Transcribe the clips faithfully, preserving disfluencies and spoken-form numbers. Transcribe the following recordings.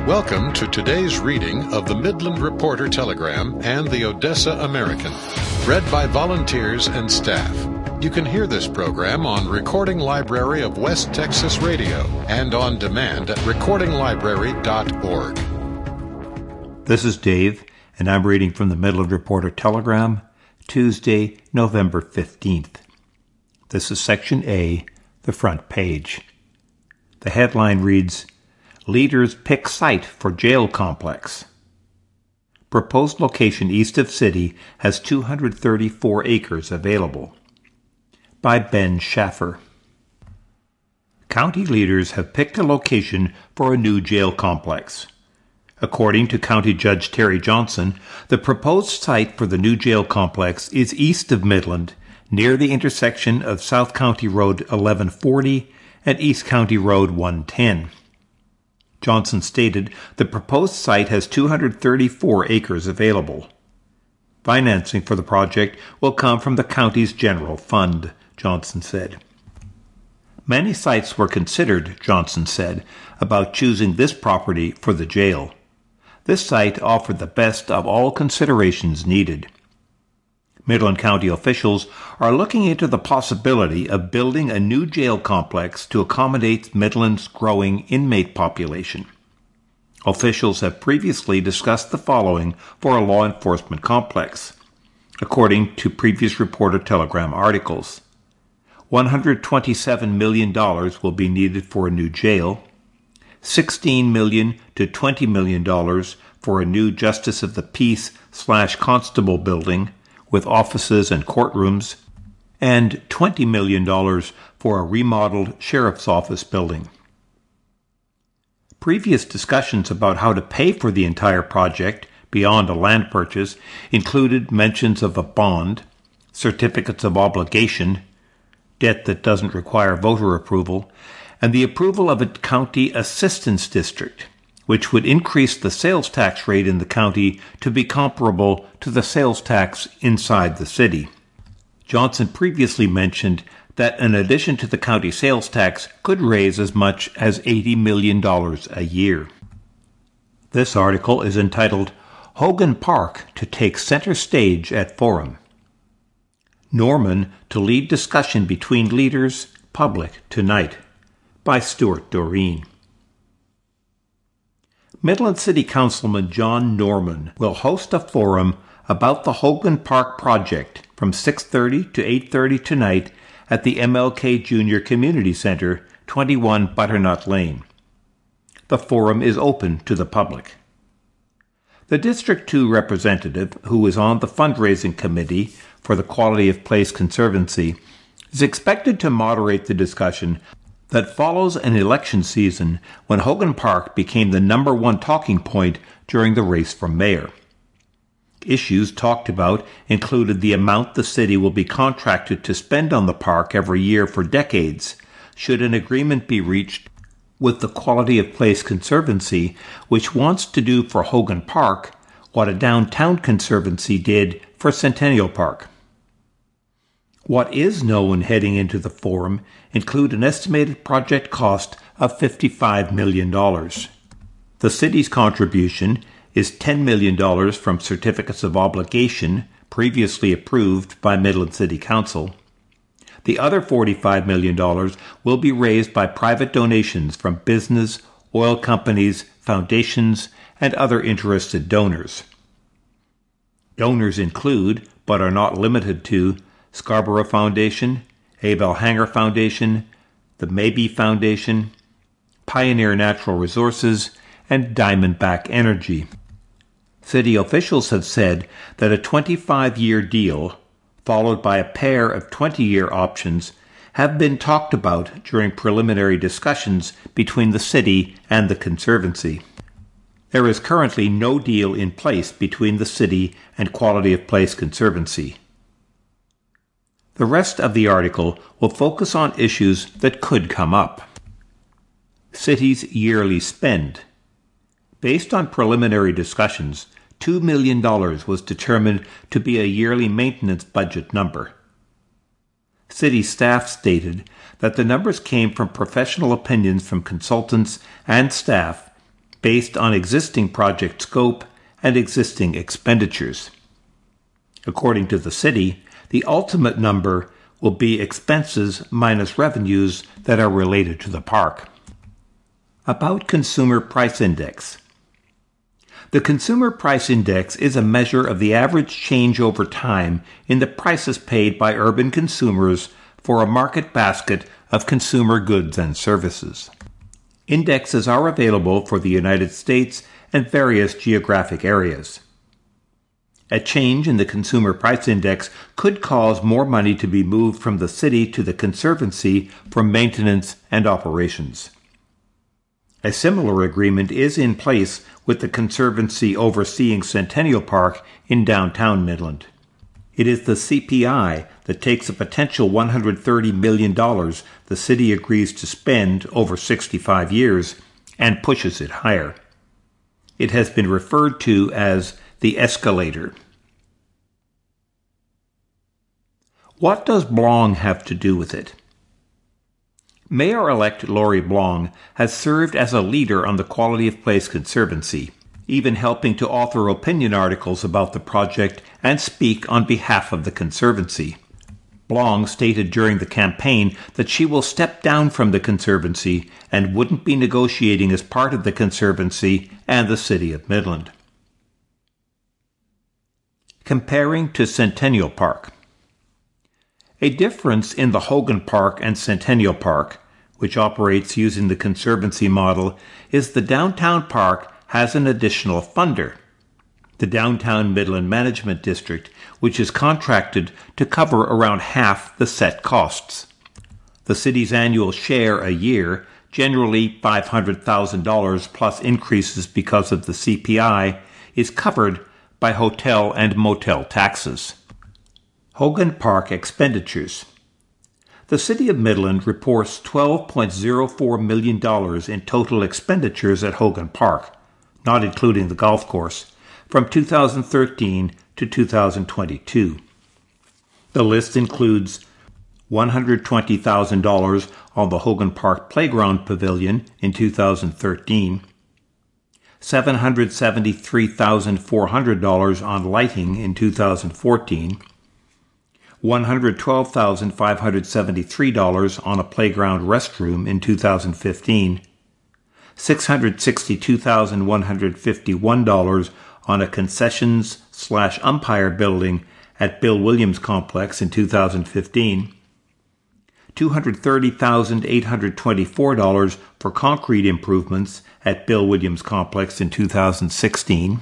Welcome to today's reading of the Midland Reporter Telegram and the Odessa American, read by volunteers and staff. You can hear this program on Recording Library of West Texas Radio and on demand at recording library dot org. This is Dave, and I'm reading from the Midland Reporter Telegram, Tuesday, November fifteenth. This is Section A, the front page. The headline reads, Leaders pick site for jail complex. Proposed location east of city has two hundred thirty-four acres available. By Ben Schaffer. County leaders have picked a location for a new jail complex. According to County Judge Terry Johnson, the proposed site for the new jail complex is east of Midland, near the intersection of South County Road eleven forty and East County Road one ten. Johnson stated the proposed site has two hundred thirty-four acres available. Financing for the project will come from the county's general fund, Johnson said. Many sites were considered, Johnson said, about choosing this property for the jail. This site offered the best of all considerations needed. Midland County officials are looking into the possibility of building a new jail complex to accommodate Midland's growing inmate population. Officials have previously discussed the following for a law enforcement complex, according to previous Reporter Telegram articles. one hundred twenty-seven million dollars will be needed for a new jail, sixteen million dollars to twenty million dollars for a new Justice of the Peace slash Constable building, with offices and courtrooms, and twenty million dollars for a remodeled sheriff's office building. Previous discussions about how to pay for the entire project, beyond a land purchase, included mentions of a bond, certificates of obligation, debt that doesn't require voter approval, and the approval of a county assistance district, which would increase the sales tax rate in the county to be comparable to the sales tax inside the city. Johnson previously mentioned that an addition to the county sales tax could raise as much as eighty million dollars a year. This article is entitled, Hogan Park to Take Center Stage at Forum. Norman to lead discussion between leaders, public tonight, by Stuart Doreen. Midland City Councilman John Norman will host a forum about the Hogan Park project from six thirty to eight thirty tonight at the M L K Junior Community Center, twenty-one Butternut Lane. The forum is open to the public. The District two representative, who is on the fundraising committee for the Quality of Place Conservancy, is expected to moderate the discussion that follows an election season when Hogan Park became the number one talking point during the race for mayor. Issues talked about included the amount the city will be contracted to spend on the park every year for decades, should an agreement be reached with the Quality of Place Conservancy, which wants to do for Hogan Park what a downtown conservancy did for Centennial Park. What is known heading into the forum include an estimated project cost of fifty-five million dollars. The city's contribution is ten million dollars from certificates of obligation previously approved by Midland City Council. The other forty-five million dollars will be raised by private donations from business, oil companies, foundations, and other interested donors. Donors include, but are not limited to, Scarborough Foundation, Abel Hanger Foundation, the Maybe Foundation, Pioneer Natural Resources, and Diamondback Energy. City officials have said that a twenty-five-year deal, followed by a pair of twenty-year options, have been talked about during preliminary discussions between the city and the Conservancy. There is currently no deal in place between the city and Quality of Place Conservancy. The rest of the article will focus on issues that could come up. City's yearly spend. Based on preliminary discussions, two million dollars was determined to be a yearly maintenance budget number. City staff stated that the numbers came from professional opinions from consultants and staff based on existing project scope and existing expenditures. According to the city, the ultimate number will be expenses minus revenues that are related to the park. About Consumer Price Index. The Consumer Price Index is a measure of the average change over time in the prices paid by urban consumers for a market basket of consumer goods and services. Indexes are available for the United States and various geographic areas. A change in the Consumer Price Index could cause more money to be moved from the city to the Conservancy for maintenance and operations. A similar agreement is in place with the Conservancy overseeing Centennial Park in downtown Midland. It is the C P I that takes a potential one hundred thirty million dollars the city agrees to spend over sixty-five years and pushes it higher. It has been referred to as the escalator. What does Blong have to do with it? Mayor-elect Lori Blong has served as a leader on the Quality of Place Conservancy, even helping to author opinion articles about the project and speak on behalf of the Conservancy. Blong stated during the campaign that she will step down from the Conservancy and wouldn't be negotiating as part of the Conservancy and the City of Midland. Comparing to Centennial Park. A difference in the Hogan Park and Centennial Park, which operates using the Conservancy model, is the downtown park has an additional funder, the Downtown Midland Management District, which is contracted to cover around half the set costs. The city's annual share a year, generally five hundred thousand dollars plus increases because of the C P I, is covered by hotel and motel taxes. Hogan Park expenditures. The City of Midland reports twelve point zero four million dollars in total expenditures at Hogan Park, not including the golf course, from two thousand thirteen to two thousand twenty-two. The list includes one hundred twenty thousand dollars on the Hogan Park Playground Pavilion in two thousand thirteen, seven hundred seventy-three thousand four hundred dollars on lighting in two thousand fourteen, one hundred twelve thousand five hundred seventy-three dollars on a playground restroom in two thousand fifteen, six hundred sixty-two thousand one hundred fifty-one dollars on a concessions slash umpire building at Bill Williams Complex in two thousand fifteen, two hundred thirty thousand eight hundred twenty-four dollars for concrete improvements at Bill Williams Complex in two thousand sixteen,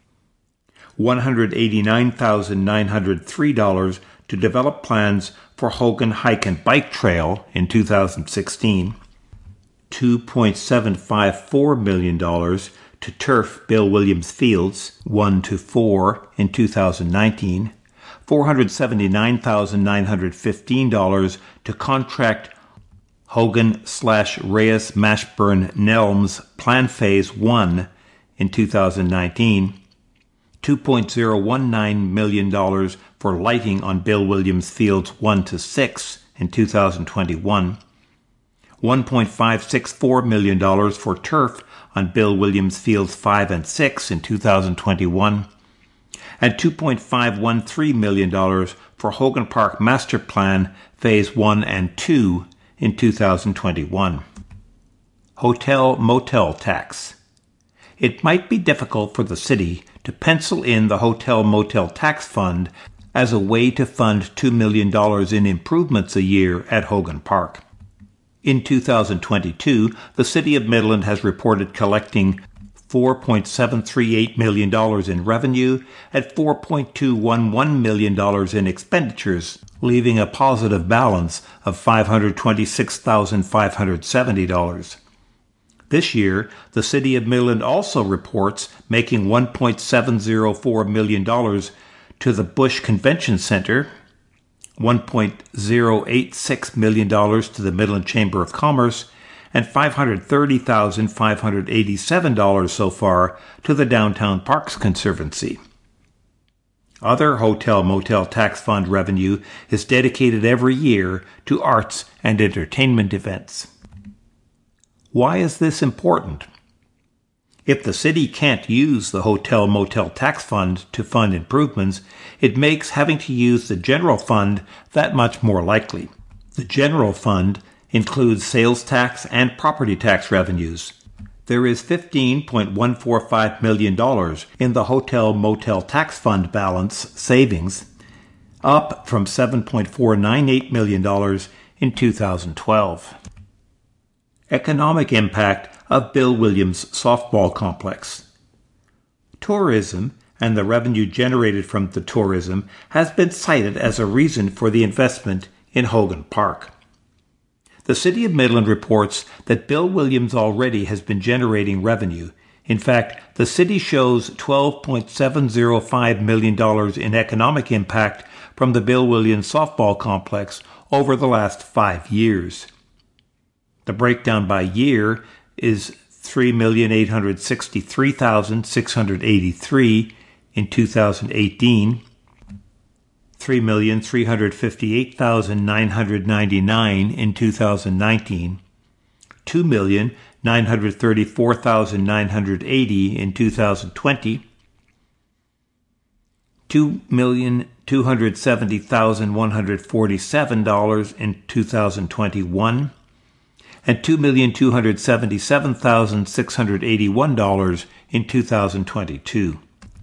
one hundred eighty-nine thousand nine hundred three dollars to develop plans for Hogan Hike and Bike Trail in two thousand sixteen, two point seven five four million dollars to turf Bill Williams Fields one to four in two thousand nineteen, four hundred seventy-nine thousand nine hundred fifteen dollars to contract Hogan slash Reyes Mashburn Nelms Plan Phase one in two thousand nineteen, two point zero one nine million dollars for lighting on Bill Williams Fields one to six in two thousand twenty-one, one point five six four million dollars for turf on Bill Williams Fields five and six in two thousand twenty-one, and two point five one three million dollars for Hogan Park Master Plan Phase one and two in two thousand twenty-one. Hotel Motel Tax. It might be difficult for the city to pencil in the Hotel Motel Tax Fund as a way to fund two million dollars in improvements a year at Hogan Park. In two thousand twenty-two, the City of Midland has reported collecting four point seven three eight million dollars in revenue and four point two one one million dollars in expenditures, leaving a positive balance of five hundred twenty-six thousand five hundred seventy dollars. This year, the City of Midland also reports making one point seven zero four million dollars to the Bush Convention Center, one point zero eight six million dollars to the Midland Chamber of Commerce, and five hundred thirty thousand five hundred eighty-seven dollars so far to the Downtown Parks Conservancy. Other Hotel Motel Tax Fund revenue is dedicated every year to arts and entertainment events. Why is this important? If the city can't use the hotel-motel tax fund to fund improvements, it makes having to use the general fund that much more likely. The general fund includes sales tax and property tax revenues. There is fifteen point one four five million dollars in the hotel-motel tax fund balance savings, up from seven point four nine eight million dollars in two thousand twelve. Economic impact of Bill Williams Softball Complex. Tourism and the revenue generated from the tourism has been cited as a reason for the investment in Hogan Park. The City of Midland reports that Bill Williams already has been generating revenue. In fact, the city shows twelve point seven zero five million dollars in economic impact from the Bill Williams Softball Complex over the last five years. The breakdown by year is three million eight hundred sixty-three thousand six hundred eighty-three in two thousand eighteen, three million three hundred fifty-eight thousand nine hundred ninety-nine in two thousand nineteen, two million nine hundred thirty-four thousand nine hundred eighty in two thousand twenty, two million two hundred seventy thousand one hundred forty-seven dollars in two thousand twenty-one, and two million two hundred seventy-seven thousand six hundred eighty-one dollars in two thousand twenty-two.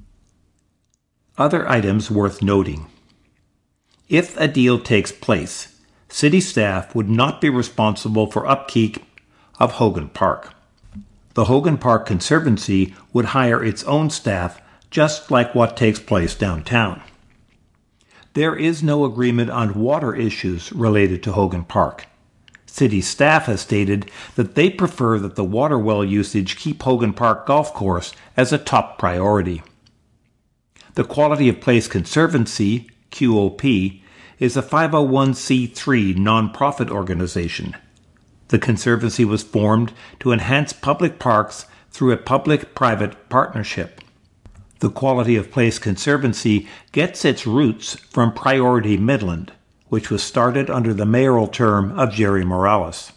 Other items worth noting. If a deal takes place, city staff would not be responsible for upkeep of Hogan Park. The Hogan Park Conservancy would hire its own staff, just like what takes place downtown. There is no agreement on water issues related to Hogan Park. City staff has stated that they prefer that the water well usage keep Hogan Park Golf Course as a top priority. The Quality of Place Conservancy, Q O P, is a five oh one c three nonprofit organization. The Conservancy was formed to enhance public parks through a public-private partnership. The Quality of Place Conservancy gets its roots from Priority Midland, which was started under the mayoral term of Jerry Morales.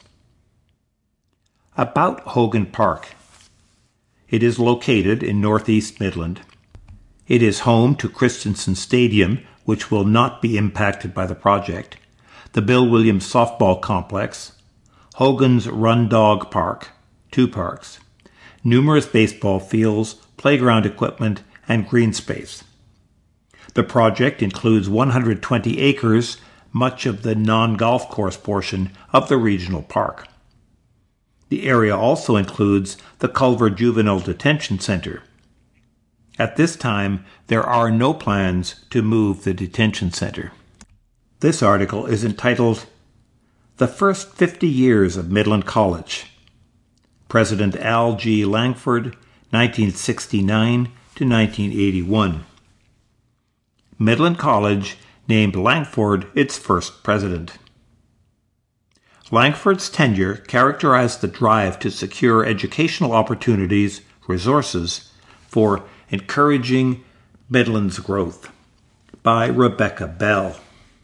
About Hogan Park. It is located in northeast Midland. It is home to Christensen Stadium, which will not be impacted by the project, the Bill Williams Softball Complex, Hogan's Run Dog Park, two parks, numerous baseball fields, playground equipment, and green space. The project includes one hundred twenty acres, much of the non-golf course portion of the regional park. The area also includes the Culver Juvenile Detention Center. At this time, there are no plans to move the detention center. This article is entitled, The First Fifty Years of Midland College. President Al G. Langford, nineteen sixty-nine to nineteen eighty-one. Midland College named Langford its first president. Langford's tenure characterized the drive to secure educational opportunities, resources, for encouraging Midland's growth. By Rebecca Bell.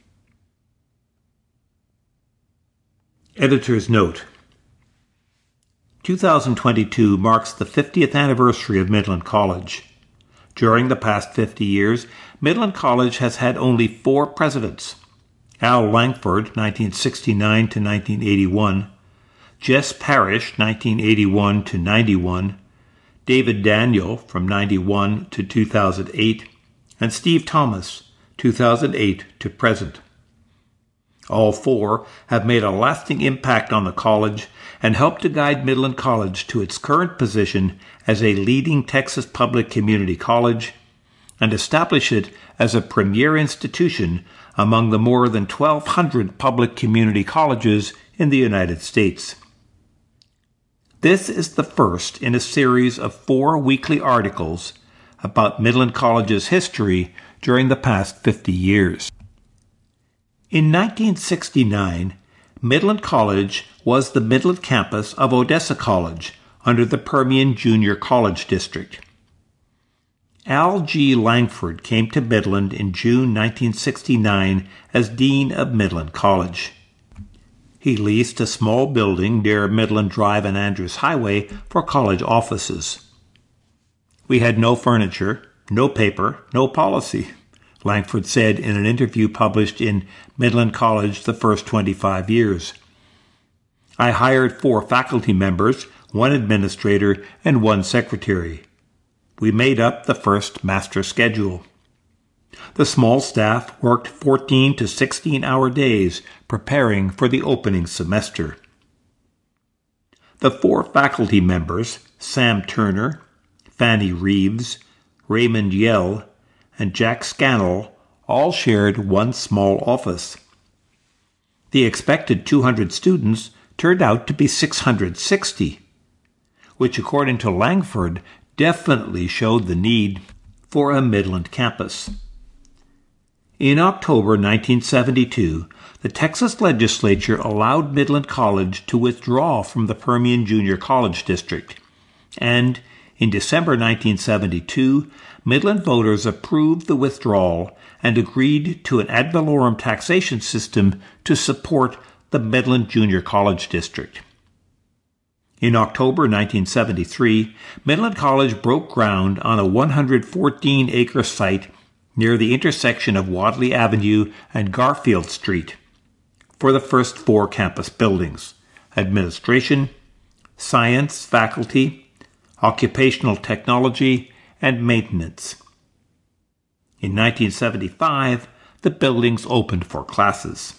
Editor's note. two thousand twenty-two marks the fiftieth anniversary of Midland College. During the past fifty years, Midland College has had only four presidents. Al Langford, nineteen sixty-nine to nineteen eighty-one, Jess Parrish, nineteen eighty-one to ninety-one, David Daniel, from ninety-one to two thousand eight, and Steve Thomas, two thousand eight to present. All four have made a lasting impact on the college and helped to guide Midland College to its current position as a leading Texas public community college and establish it as a premier institution among the more than twelve hundred public community colleges in the United States. This is the first in a series of four weekly articles about Midland College's history during the past fifty years. In nineteen sixty-nine, Midland College was the Midland campus of Odessa College under the Permian Junior College District. Al G. Langford came to Midland in June nineteen sixty-nine as Dean of Midland College. He leased a small building near Midland Drive and Andrews Highway for college offices. We had no furniture, no paper, no policy, Langford said in an interview published in Midland College the first twenty-five years. I hired four faculty members, one administrator, and one secretary. We made up the first master schedule. The small staff worked fourteen to sixteen hour days preparing for the opening semester. The four faculty members, Sam Turner, Fanny Reeves, Raymond Yell, and Jack Scannell, all shared one small office. The expected two hundred students turned out to be six hundred sixty, which according to Langford definitely showed the need for a Midland campus. In October nineteen seventy-two, the Texas legislature allowed Midland College to withdraw from the Permian Junior College District, and in December nineteen seventy-two, Midland voters approved the withdrawal and agreed to an ad valorem taxation system to support the Midland Junior College District. In October nineteen seventy-three, Midland College broke ground on a one hundred fourteen acre site near the intersection of Wadley Avenue and Garfield Street for the first four campus buildings: administration, science faculty, occupational technology, and maintenance. In nineteen seventy-five, the buildings opened for classes.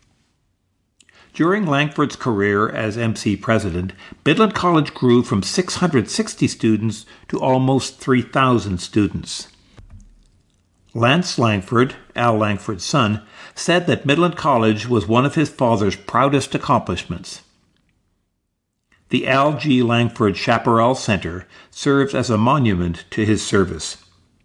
During Langford's career as M C president, Midland College grew from six hundred sixty students to almost three thousand students. Lance Langford, Al Langford's son, said that Midland College was one of his father's proudest accomplishments. The Al G. Langford Chaparral Center serves as a monument to his service.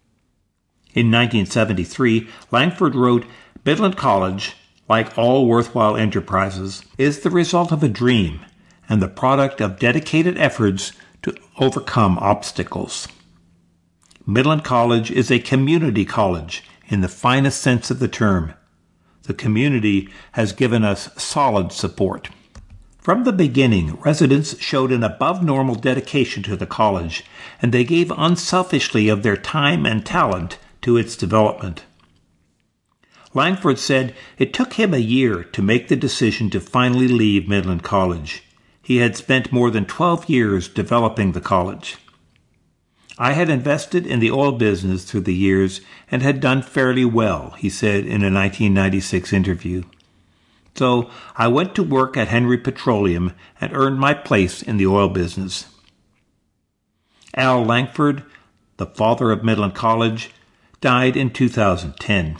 In nineteen seventy-three, Langford wrote, "Midland College, like all worthwhile enterprises, is the result of a dream and the product of dedicated efforts to overcome obstacles. Midland College is a community college in the finest sense of the term. The community has given us solid support." From the beginning, residents showed an above-normal dedication to the college, and they gave unselfishly of their time and talent to its development. Langford said it took him a year to make the decision to finally leave Midland College. He had spent more than twelve years developing the college. "I had invested in the oil business through the years and had done fairly well," he said in a nineteen ninety-six interview. "So I went to work at Henry Petroleum and earned my place in the oil business." Al Langford, the father of Midland College, died in two thousand ten.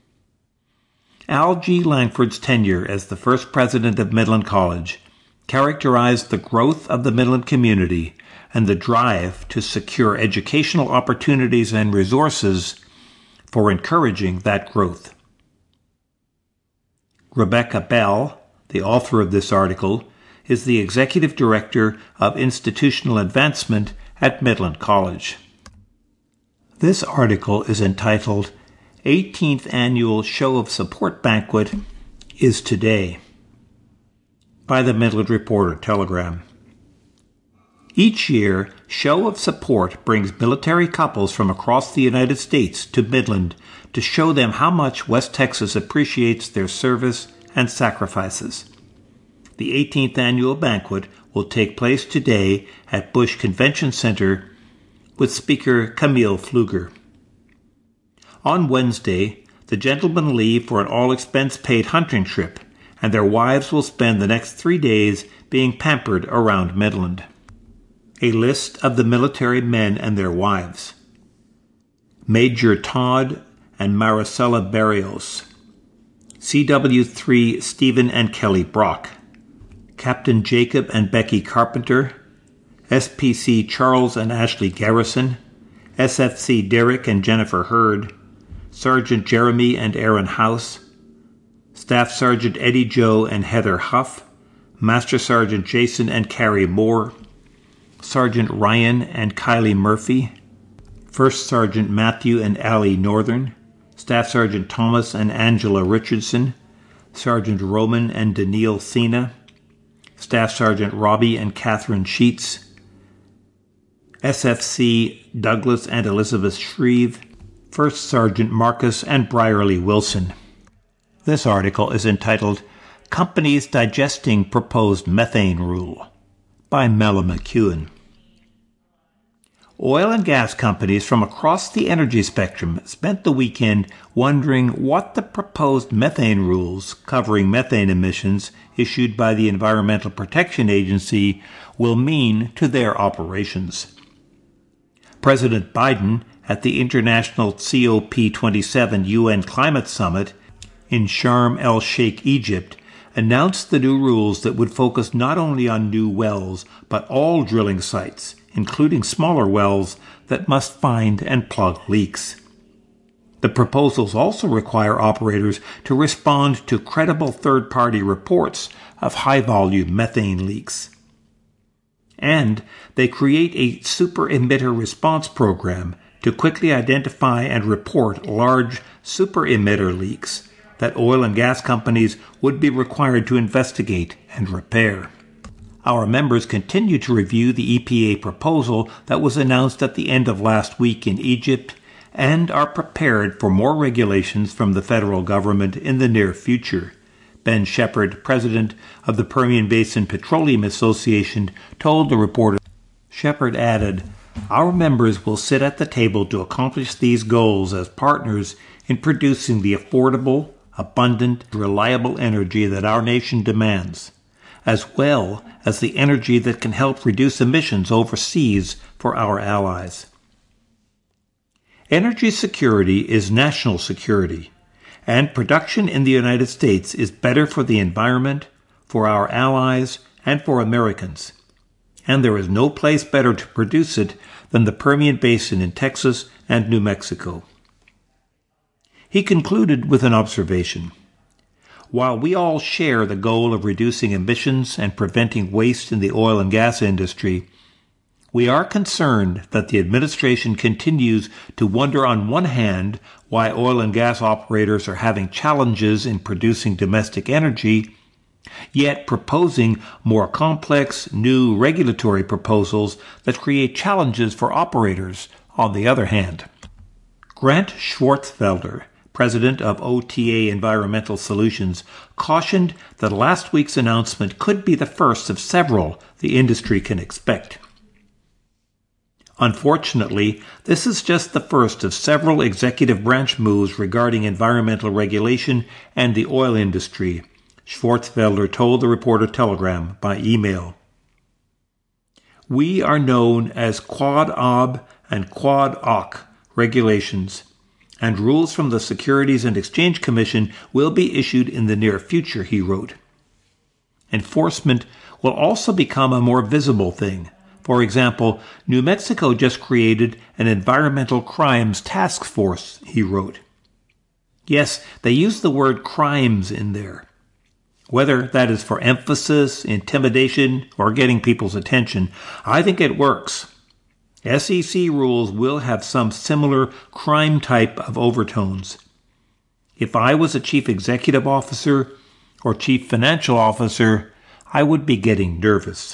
Al G. Langford's tenure as the first president of Midland College characterized the growth of the Midland community and the drive to secure educational opportunities and resources for encouraging that growth. Rebecca Bell, the author of this article, is the Executive Director of Institutional Advancement at Midland College. This article is entitled eighteenth Annual Show of Support Banquet is Today by the Midland Reporter Telegram. Each year, Show of Support brings military couples from across the United States to Midland to show them how much West Texas appreciates their service and sacrifices. The eighteenth Annual Banquet will take place today at Bush Convention Center with Speaker Camille Pfluger. On Wednesday, the gentlemen leave for an all-expense-paid hunting trip, and their wives will spend the next three days being pampered around Midland. A list of the military men and their wives: Major Todd and Maricela Barrios, C W three Stephen and Kelly Brock, Captain Jacob and Becky Carpenter, S P C Charles and Ashley Garrison, S F C Derek and Jennifer Hurd, Sergeant Jeremy and Aaron House, Staff Sergeant Eddie Joe and Heather Huff, Master Sergeant Jason and Carrie Moore, Sergeant Ryan and Kylie Murphy, First Sergeant Matthew and Allie Northern, Staff Sergeant Thomas and Angela Richardson, Sergeant Roman and Danielle Sena, Staff Sergeant Robbie and Catherine Sheets, S F C Douglas and Elizabeth Shreve, First Sergeant Marcus and Brierly Wilson. This article is entitled Companies Digesting Proposed Methane Rule by Mella McEwen. Oil and gas companies from across the energy spectrum spent the weekend wondering what the proposed methane rules covering methane emissions issued by the Environmental Protection Agency will mean to their operations. President Biden, at the International C O P twenty-seven U N Climate Summit in Sharm el-Sheikh, Egypt, announced the new rules that would focus not only on new wells, but all drilling sites, including smaller wells that must find and plug leaks. The proposals also require operators to respond to credible third-party reports of high-volume methane leaks. And they create a super-emitter response program to quickly identify and report large super-emitter leaks that oil and gas companies would be required to investigate and repair. Our members continue to review the E P A proposal that was announced at the end of last week in Egypt and are prepared for more regulations from the federal government in the near future. Ben Shepard, president of the Permian Basin Petroleum Association, told the reporter. Shepard added, "Our members will sit at the table to accomplish these goals as partners in producing the affordable, abundant, reliable energy that our nation demands, as well as the energy that can help reduce emissions overseas for our allies." Energy security is national security, and production in the United States is better for the environment, for our allies, and for Americans. And there is no place better to produce it than the Permian Basin in Texas and New Mexico. He concluded with an observation. While we all share the goal of reducing emissions and preventing waste in the oil and gas industry, we are concerned that the administration continues to wonder on one hand why oil and gas operators are having challenges in producing domestic energy, yet proposing more complex new regulatory proposals that create challenges for operators on the other hand. Grant Schwarzfelder, president of O T A Environmental Solutions, cautioned that last week's announcement could be the first of several the industry can expect. Unfortunately, this is just the first of several executive branch moves regarding environmental regulation and the oil industry, Schwarzfelder told the Reporter Telegram by email. We are known as Quad-Ob and Quad-Oc regulations, and rules from the Securities and Exchange Commission will be issued in the near future, he wrote. Enforcement will also become a more visible thing. For example, New Mexico just created an environmental crimes task force, he wrote. Yes, they use the word crimes in there. Whether that is for emphasis, intimidation, or getting people's attention, I think it works. S E C rules will have some similar crime type of overtones. If I was a chief executive officer or chief financial officer, I would be getting nervous.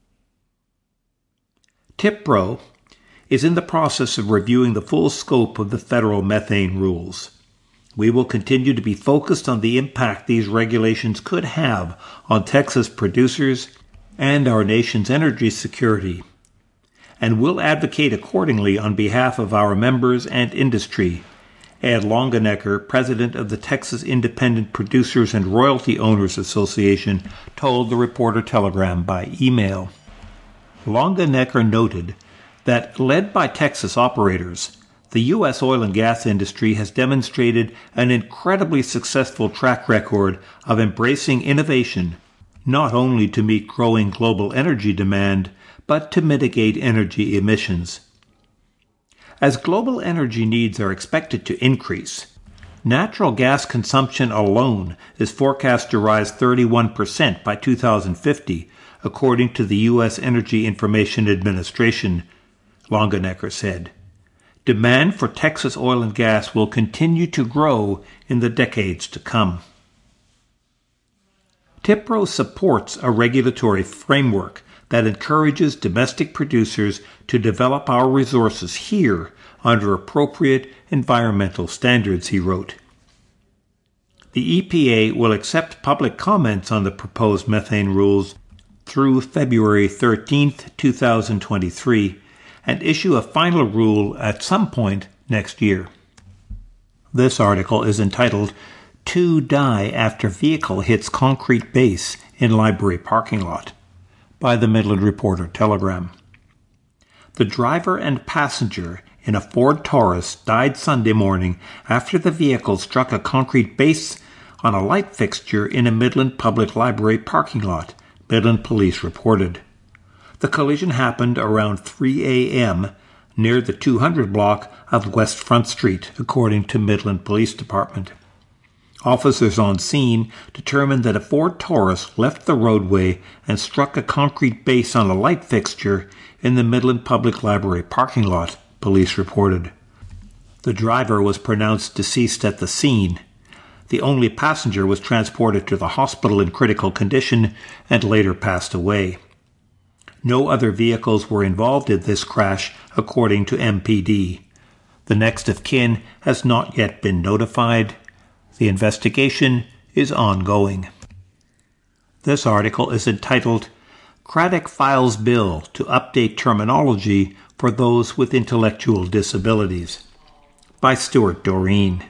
TIPRO is in the process of reviewing the full scope of the federal methane rules. We will continue to be focused on the impact these regulations could have on Texas producers and our nation's energy security, and will advocate accordingly on behalf of our members and industry, Ed Longenecker, president of the Texas Independent Producers and Royalty Owners Association, told the Reporter Telegram by email. Longenecker noted that, led by Texas operators, the U S oil and gas industry has demonstrated an incredibly successful track record of embracing innovation, not only to meet growing global energy demand, but to mitigate energy emissions. As global energy needs are expected to increase, natural gas consumption alone is forecast to rise thirty-one percent by two thousand fifty, according to the U S Energy Information Administration, Longenecker said. Demand for Texas oil and gas will continue to grow in the decades to come. TIPRO supports a regulatory framework that encourages domestic producers to develop our resources here under appropriate environmental standards, he wrote. The E P A will accept public comments on the proposed methane rules through February thirteenth, two thousand twenty-three, and issue a final rule at some point next year. This article is entitled, Two Die After Vehicle Hits Concrete Base in Library Parking Lot, by the Midland Reporter Telegram. The driver and passenger in a Ford Taurus died Sunday morning after the vehicle struck a concrete base on a light fixture in a Midland Public Library parking lot, Midland Police reported. The collision happened around three a.m. near the two hundred block of West Front Street, according to Midland Police Department. Officers on scene determined that a Ford Taurus left the roadway and struck a concrete base on a light fixture in the Midland Public Library parking lot, police reported. The driver was pronounced deceased at the scene. The only passenger was transported to the hospital in critical condition and later passed away. No other vehicles were involved in this crash, according to M P D. The next of kin has not yet been notified. The investigation is ongoing. This article is entitled, Craddock Files Bill to Update Terminology for Those with Intellectual Disabilities, by Stuart Doreen.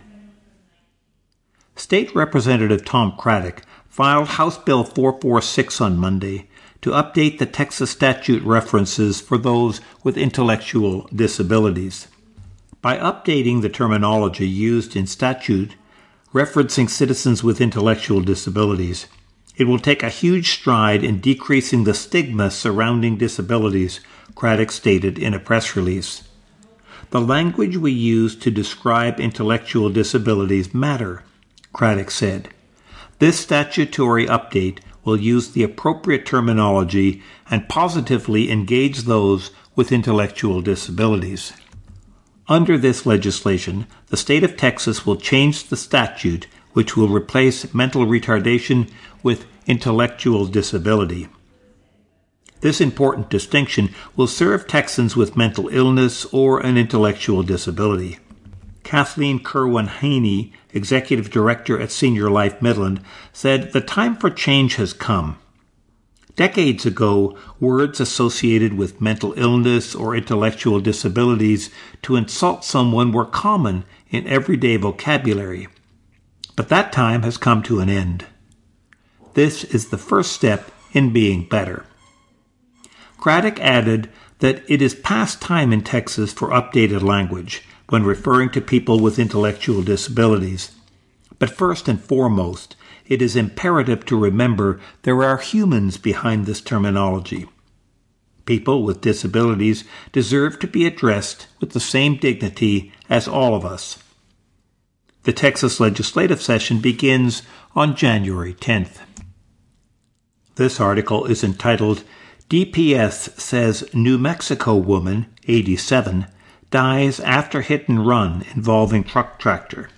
State Representative Tom Craddock filed House Bill four forty-six on Monday to update the Texas statute references for those with intellectual disabilities. By updating the terminology used in statute referencing citizens with intellectual disabilities, it will take a huge stride in decreasing the stigma surrounding disabilities, Craddock stated in a press release. The language we use to describe intellectual disabilities matter, Craddock said. This statutory update will use the appropriate terminology and positively engage those with intellectual disabilities. Under this legislation, the state of Texas will change the statute which will replace mental retardation with intellectual disability. This important distinction will serve Texans with mental illness or an intellectual disability. Kathleen Kerwin-Haney, Executive Director at Senior Life Midland, said the time for change has come. Decades ago, words associated with mental illness or intellectual disabilities to insult someone were common in everyday vocabulary. But that time has come to an end. This is the first step in being better. Craddock added that it is past time in Texas for updated language when referring to people with intellectual disabilities. But first and foremost, it is imperative to remember there are humans behind this terminology. People with disabilities deserve to be addressed with the same dignity as all of us. The Texas legislative session begins on January tenth. This article is entitled, D P S Says New Mexico Woman, eighty-seven, Dies After Hit and Run Involving Truck Tractor,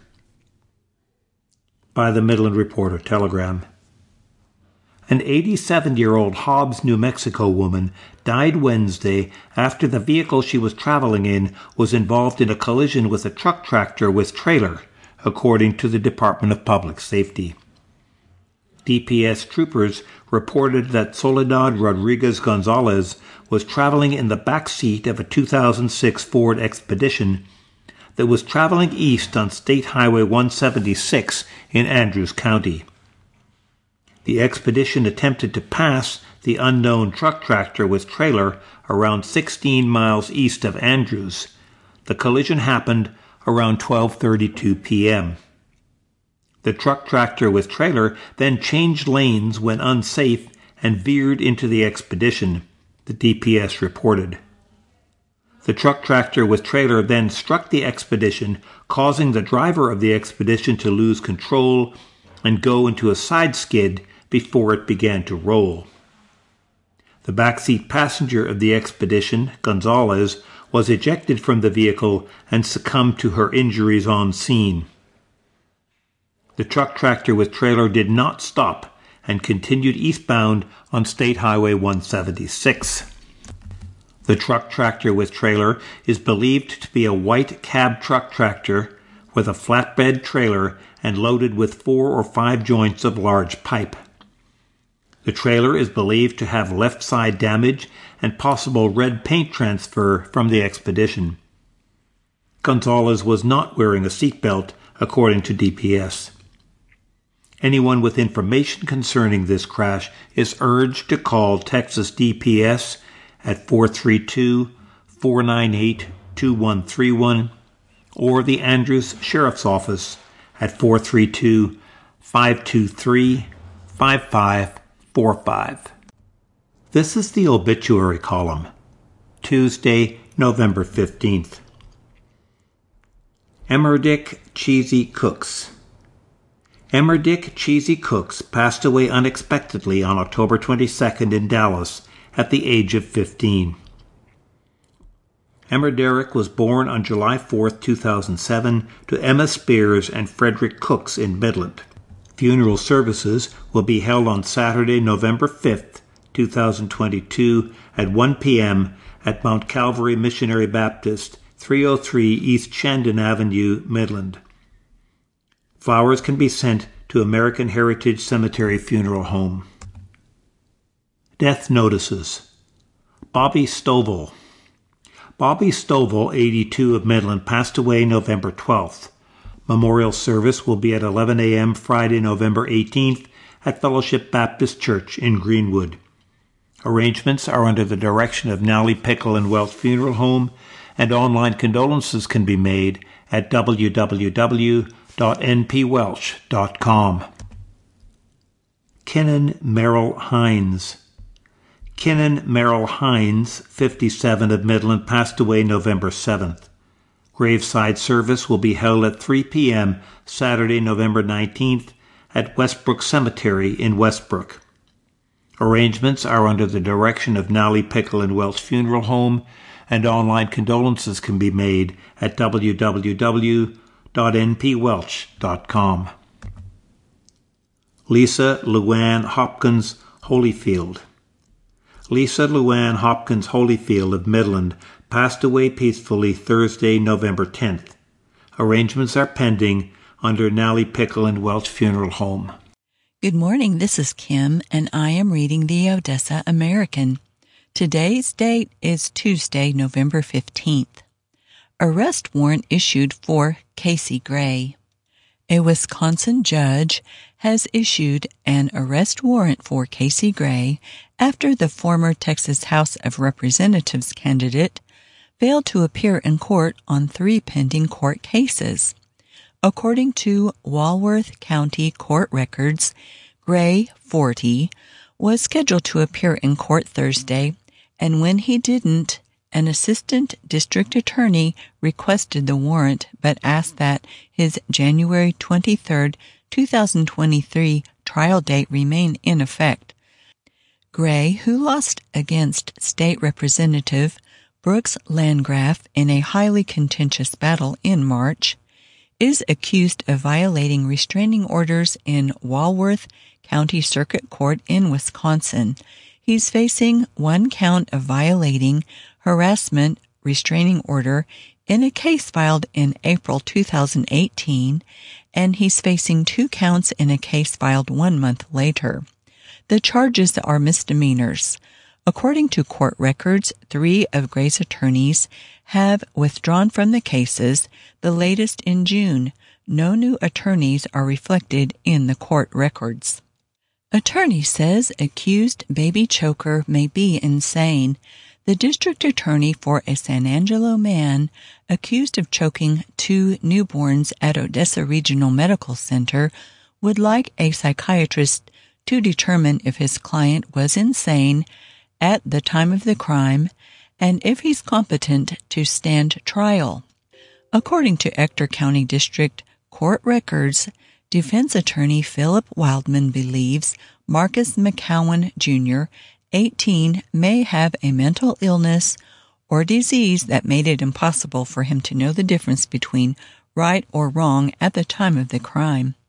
by the Midland Reporter Telegram. An eighty-seven-year-old Hobbs, New Mexico woman died Wednesday after the vehicle she was traveling in was involved in a collision with a truck tractor with trailer, according to the Department of Public Safety. D P S troopers reported that Soledad Rodriguez Gonzalez was traveling in the back seat of a two thousand six Ford Expedition that was traveling east on State Highway one seventy-six in Andrews County. The Expedition attempted to pass the unknown truck tractor with trailer around sixteen miles east of Andrews. The collision happened around twelve thirty-two p.m. The truck tractor with trailer then changed lanes when unsafe and veered into the Expedition, the D P S reported. The truck tractor with trailer then struck the Expedition, causing the driver of the Expedition to lose control and go into a side skid before it began to roll. The backseat passenger of the Expedition, Gonzalez, was ejected from the vehicle and succumbed to her injuries on scene. The truck tractor with trailer did not stop and continued eastbound on State Highway one seventy-six. The truck tractor with trailer is believed to be a white cab truck tractor with a flatbed trailer and loaded with four or five joints of large pipe. The trailer is believed to have left side damage and possible red paint transfer from the expedition. Gonzalez was not wearing a seatbelt, according to D P S. Anyone with information concerning this crash is urged to call Texas D P S at four three two, four nine eight, two one three one or the Andrews Sheriff's Office at four three two, five two three, five five four five. This is the obituary column, Tuesday, November fifteenth. Emmerdick Cheesy Cooks. Emmerdick Cheesy Cooks passed away unexpectedly on October twenty-second in Dallas at the age of fifteen. Emmerderick was born on July fourth, two thousand seven, to Emma Spears and Frederick Cooks in Midland. Funeral services will be held on Saturday, November fifth, two thousand twenty-two at one p.m. at Mount Calvary Missionary Baptist, three oh three East Shandon Avenue, Midland. Flowers can be sent to American Heritage Cemetery Funeral Home. Death notices. Bobby Stovall. Bobby Stovall, eighty-two, of Midland, passed away November twelfth. Memorial service will be at eleven a.m. Friday, November eighteenth at Fellowship Baptist Church in Greenwood. Arrangements are under the direction of Nally Pickle and Welch Funeral Home, and online condolences can be made at w w w dot n p welch dot com. Kinnan Merrill Hines. Kinnan Merrill Hines, fifty-seven, of Midland, passed away November seventh. Graveside service will be held at three p.m. Saturday, November nineteenth at Westbrook Cemetery in Westbrook. Arrangements are under the direction of Nally Pickle and Welch Funeral Home, and online condolences can be made at w w w dot n p welch dot com. Lisa Luann Hopkins Holyfield. Lisa Luann Hopkins Holyfield of Midland passed away peacefully Thursday, November tenth. Arrangements are pending under Nally Pickle and Welch Funeral Home. Good morning, this is Kim, and I am reading the Odessa American. Today's date is Tuesday, November fifteenth. Arrest warrant issued for Casey Gray. A Wisconsin judge has issued an arrest warrant for Casey Gray after the former Texas House of Representatives candidate failed to appear in court on three pending court cases. According to Walworth County court records, Gray, forty, was scheduled to appear in court Thursday, and when he didn't, an assistant district attorney requested the warrant but asked that his January twenty-third, two thousand twenty-three trial date remain in effect. Gray, who lost against State Representative Brooks Landgraf in a highly contentious battle in March, is accused of violating restraining orders in Walworth County Circuit Court in Wisconsin. He's facing one count of violating harassment restraining order in a case filed in April two thousand eighteen, and he's facing two counts in a case filed one month later. The charges are misdemeanors. According to court records, three of Gray's attorneys have withdrawn from the cases, the latest in June. No new attorneys are reflected in the court records. Attorney says accused baby choker may be insane. The district attorney for a San Angelo man accused of choking two newborns at Odessa Regional Medical Center would like a psychiatrist to determine if his client was insane at the time of the crime and if he's competent to stand trial. According to Ector County District Court records, defense attorney Philip Wildman believes Marcus McCowan, Junior, eighteen, may have a mental illness or disease that made it impossible for him to know the difference between right or wrong at the time of the crime.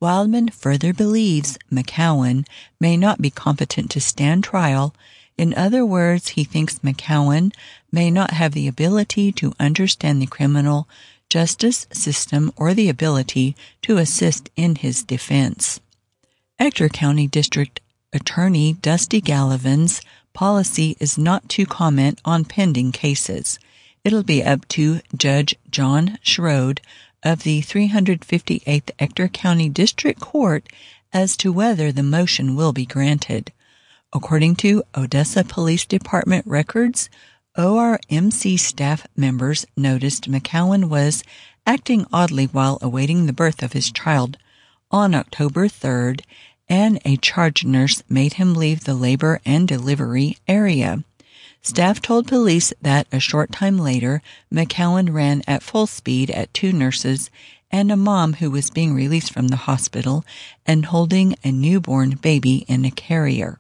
Wildman further believes McCowan may not be competent to stand trial. In other words, he thinks McCowan may not have the ability to understand the criminal justice system or the ability to assist in his defense. Ector County District Attorney Dusty Gallivan's policy is not to comment on pending cases. It'll be up to Judge John Schroed of the three hundred fifty-eighth Ector County District Court as to whether the motion will be granted. According to Odessa Police Department records, O R M C staff members noticed McCowan was acting oddly while awaiting the birth of his child on October third, and a charge nurse made him leave the labor and delivery area. Staff told police that a short time later, McCowan ran at full speed at two nurses and a mom who was being released from the hospital and holding a newborn baby in a carrier.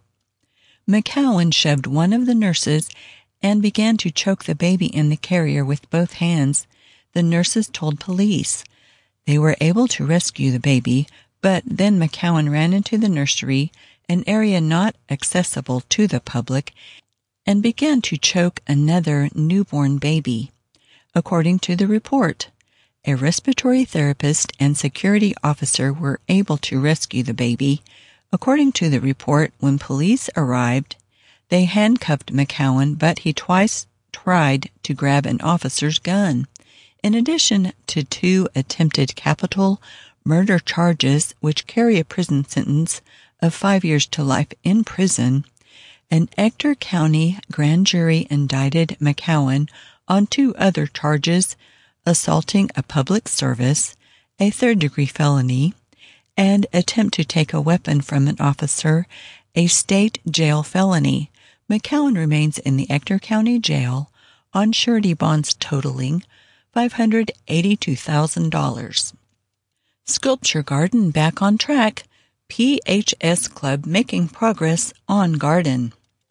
McCowan shoved one of the nurses and began to choke the baby in the carrier with both hands, the nurses told police. They were able to rescue the baby, but then McCowan ran into the nursery, an area not accessible to the public, and began to choke another newborn baby. According to the report, a respiratory therapist and security officer were able to rescue the baby. According to the report, when police arrived, they handcuffed McCowan, but he twice tried to grab an officer's gun. In addition to two attempted capital murder charges, which carry a prison sentence of five years to life in prison, an Ector County grand jury indicted McCowan on two other charges: assaulting a public service, a third-degree felony, and attempt to take a weapon from an officer, a state jail felony. McCowan remains in the Ector County Jail on surety bonds totaling five hundred eighty-two thousand dollars. Sculpture Garden back on track. P H S Club making progress on garden.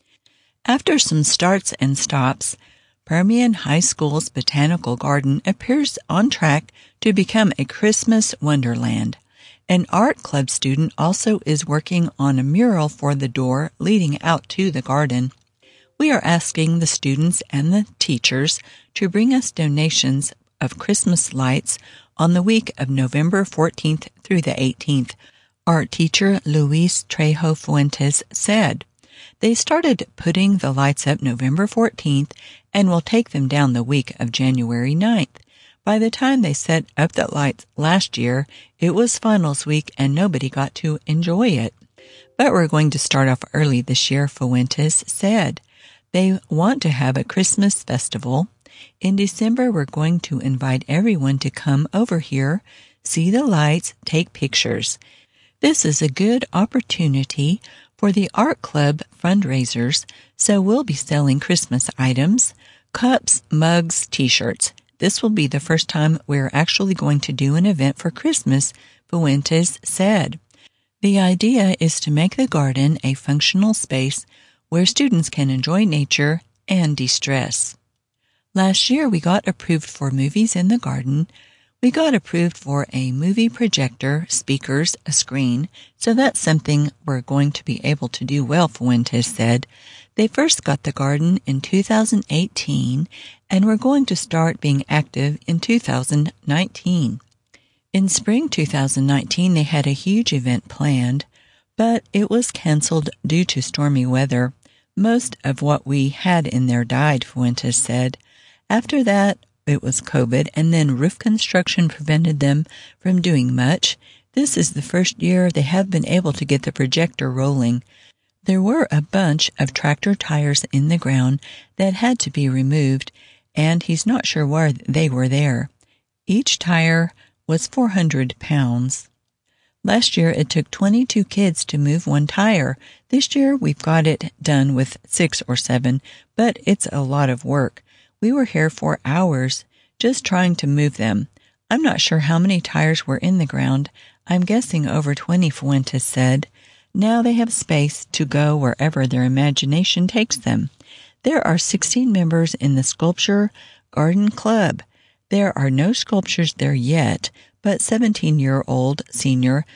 After some starts and stops, Permian High School's Botanical Garden appears on track to become a Christmas wonderland. An art club student also is working on a mural for the door leading out to the garden. We are asking the students and the teachers to bring us donations of Christmas lights on the week of November fourteenth through the eighteenth. Art teacher Luis Trejo Fuentes said, "They started putting the lights up November fourteenth and will take them down the week of January ninth. By the time they set up the lights last year, it was finals week and nobody got to enjoy it. But we're going to start off early this year," Fuentes said. They want to have a Christmas festival. In December, we're going to invite everyone to come over here, see the lights, take pictures. This is a good opportunity for the art club fundraisers, so we'll be selling Christmas items, cups, mugs, t-shirts. This will be the first time we're actually going to do an event for Christmas, Fuentes said. The idea is to make the garden a functional space where students can enjoy nature and de-stress. Last year, we got approved for movies in the garden. We got approved for a movie projector, speakers, a screen, so that's something we're going to be able to do well, Fuentes said. They first got the garden in two thousand eighteen, and we're going to start being active in two thousand nineteen. In spring two thousand nineteen, they had a huge event planned, but it was canceled due to stormy weather. Most of what we had in there died, Fuentes said. After that, it was COVID, and then roof construction prevented them from doing much. This is the first year they have been able to get the projector rolling. There were a bunch of tractor tires in the ground that had to be removed, and he's not sure why they were there. Each tire was four hundred pounds. Last year, it took twenty-two kids to move one tire. This year, we've got it done with six or seven, but it's a lot of work. We were here for hours just trying to move them. I'm not sure how many tires were in the ground. I'm guessing over twenty, Fuentes said. Now they have space to go wherever their imagination takes them. There are sixteen members in the Sculpture Garden Club. There are no sculptures there yet, but seventeen-year-old senior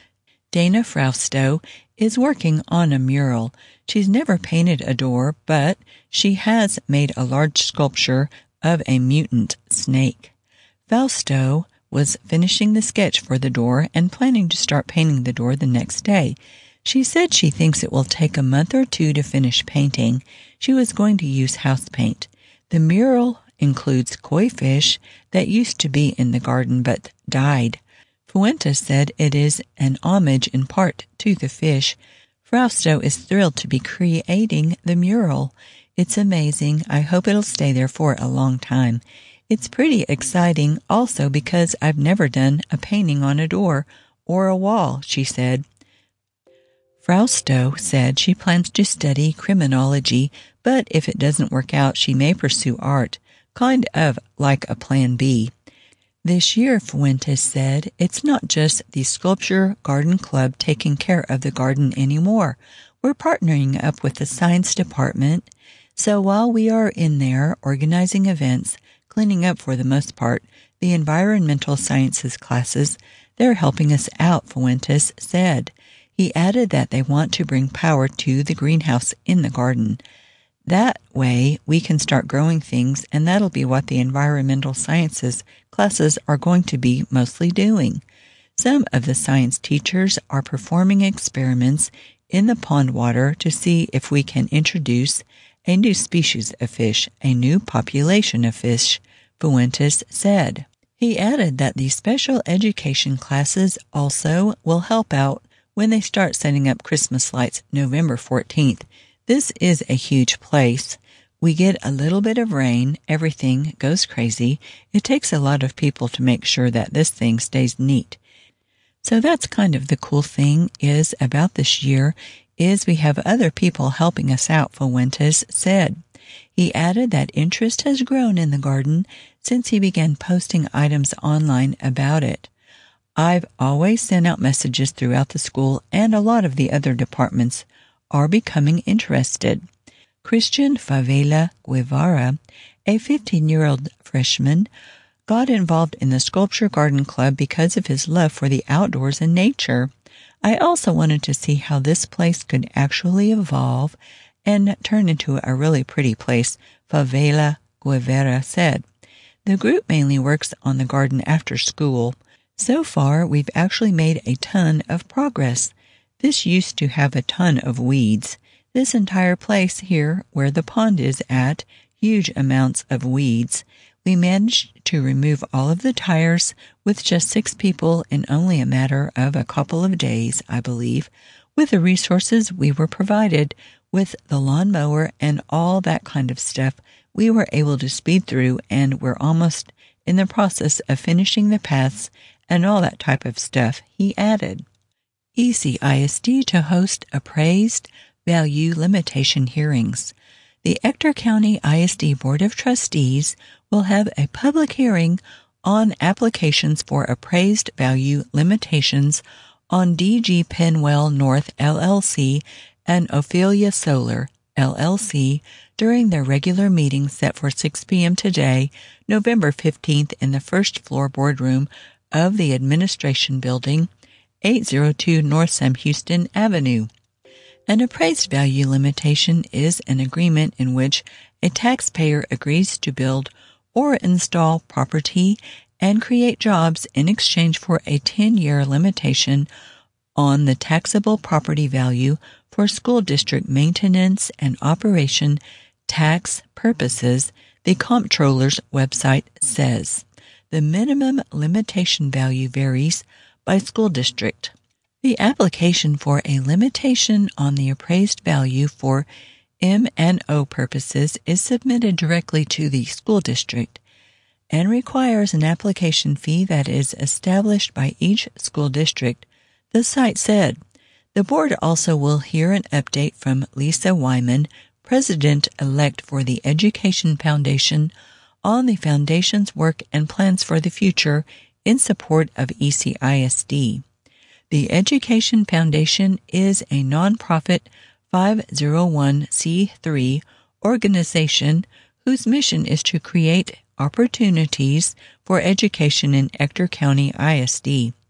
Dana Frausto is working on a mural. She's never painted a door, but she has made a large sculpture of a mutant snake. Frausto was finishing the sketch for the door and planning to start painting the door the next day. She said she thinks it will take a month or two to finish painting. She was going to use house paint. The mural includes koi fish that used to be in the garden but died. Fuentes said it is an homage in part to the fish. Frausto is thrilled to be creating the mural. It's amazing. I hope it'll stay there for a long time. It's pretty exciting also because I've never done a painting on a door or a wall, she said. Frausto said she plans to study criminology, but if it doesn't work out, she may pursue art, kind of like a plan B. This year, Fuentes said, it's not just the Sculpture Garden Club taking care of the garden anymore. We're partnering up with the science department, so while we are in there organizing events, cleaning up for the most part, the environmental sciences classes, they're helping us out, Fuentes said. He added that they want to bring power to the greenhouse in the garden. That way, we can start growing things, and that'll be what the environmental sciences classes are going to be mostly doing. Some of the science teachers are performing experiments in the pond water to see if we can introduce a new species of fish, a new population of fish, Fuentes said. He added that the special education classes also will help out when they start setting up Christmas lights November fourteenth. This is a huge place. We get a little bit of rain, everything goes crazy. It takes a lot of people to make sure that this thing stays neat. So that's kind of the cool thing is about this year is we have other people helping us out, Fuentes said. He added that interest has grown in the garden since he began posting items online about it. I've always sent out messages throughout the school, and a lot of the other departments are becoming interested. Christian Favela Guevara, a fifteen-year-old freshman, got involved in the Sculpture Garden Club because of his love for the outdoors and nature. I also wanted to see how this place could actually evolve and turn into a really pretty place, Favela Guevara said. The group mainly works on the garden after school. So far, we've actually made a ton of progress. This used to have a ton of weeds. This entire place here, where the pond is at, huge amounts of weeds. We managed to remove all of the tires with just six people in only a matter of a couple of days, I believe. With the resources we were provided, with the lawnmower and all that kind of stuff, we were able to speed through, and we're almost in the process of finishing the paths and all that type of stuff, he added. E C I S D to host appraised value limitation hearings. The Ector County I S D Board of Trustees will have a public hearing on applications for appraised value limitations on D G Penwell North L L C and Ophelia Solar L L C during their regular meeting set for six p.m. today, November fifteenth, in the first floor boardroom of the Administration Building, eight oh two North Sam Houston Avenue. An appraised value limitation is an agreement in which a taxpayer agrees to build or install property and create jobs in exchange for a ten-year limitation on the taxable property value for school district maintenance and operation tax purposes, the comptroller's website says. The minimum limitation value varies by school district. The application for a limitation on the appraised value for M and O purposes is submitted directly to the school district and requires an application fee that is established by each school district, the site said. The board also will hear an update from Lisa Wyman, president-elect for the Education Foundation, on the foundation's work and plans for the future in support of E C I S D. The Education Foundation is a nonprofit five oh one c three organization whose mission is to create opportunities for education in Ector County I S D.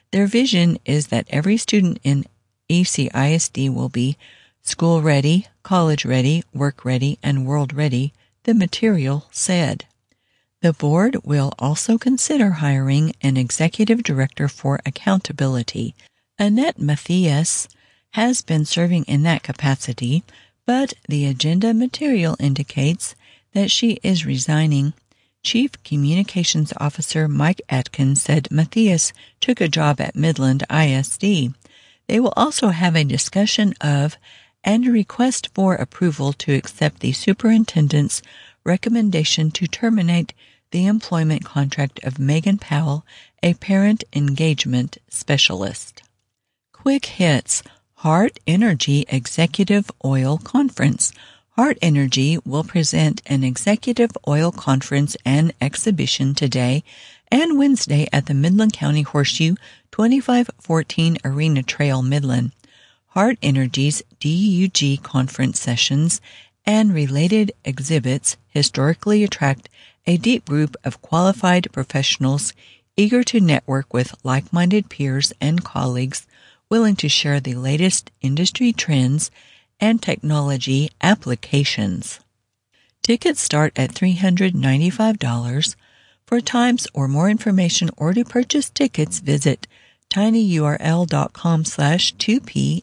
Their vision is that every student in E C I S D will be school ready, college ready, work ready, and world ready, the material said. The board will also consider hiring an executive director for accountability. Annette Matthias has been serving in that capacity, but the agenda material indicates that she is resigning. Chief Communications Officer Mike Atkins said Matthias took a job at Midland I S D. They will also have a discussion of and a request for approval to accept the superintendent's recommendation to terminate the employment contract of Megan Powell, a parent engagement specialist. Quick hits. Hart Energy Executive Oil Conference. Hart Energy will present an executive oil conference and exhibition today and Wednesday at the Midland County Horseshoe twenty-five fourteen Arena Trail, Midland. Hart Energy's D U G conference sessions and related exhibits historically attract a deep group of qualified professionals eager to network with like-minded peers and colleagues willing to share the latest industry trends and technology applications. Tickets start at three hundred ninety-five dollars. For times or more information or to purchase tickets, visit tinyurl.com slash 2p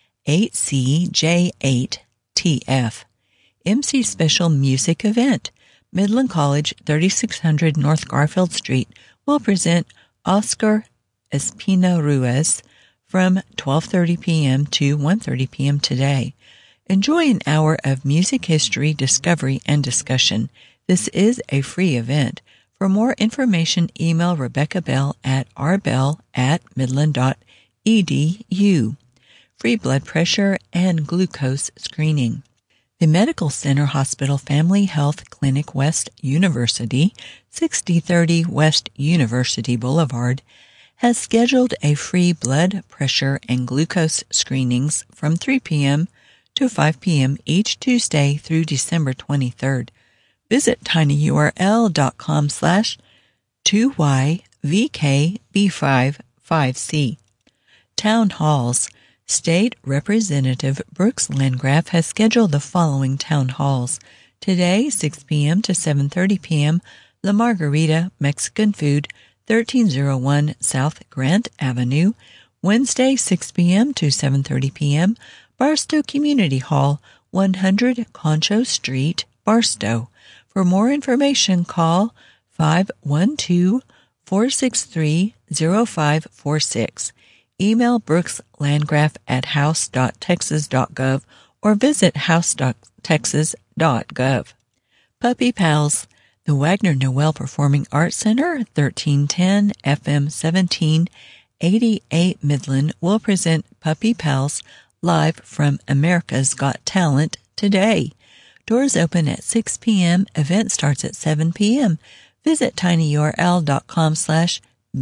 8cj8tf. M C Special Music Event. Midland College, thirty-six hundred North Garfield Street, will present Oscar Espina Ruiz from twelve thirty p.m. to one thirty p.m. today. Enjoy an hour of music history, discovery, and discussion. This is a free event. For more information, email Rebecca Bell at rbell at midland.edu. Free blood pressure and glucose screening. The Medical Center Hospital Family Health Clinic West University, sixty thirty West University Boulevard, has scheduled a free blood pressure and glucose screenings from three p.m. to five p.m. each Tuesday through December twenty-third. Visit tinyurl.com slash 2yvkb55c. Town Halls. State Representative Brooks Landgraf has scheduled the following town halls. Today, six p.m. to seven thirty p.m., La Margarita Mexican Food, thirteen oh one South Grant Avenue. Wednesday, six p.m. to seven thirty p.m., Barstow Community Hall, one hundred Concho Street, Barstow. For more information, call five one two, four six three, oh five four six. Email Brooks Landgraf at house dot texas dot gov or visit house dot texas dot gov. Puppy Pals. The Wagner Noel Performing Arts Center, thirteen ten F M seventeen eighty-eight Midland, will present Puppy Pals live from America's Got Talent today. Doors open at six p.m. Event starts at seven p.m. Visit tinyurl.com slash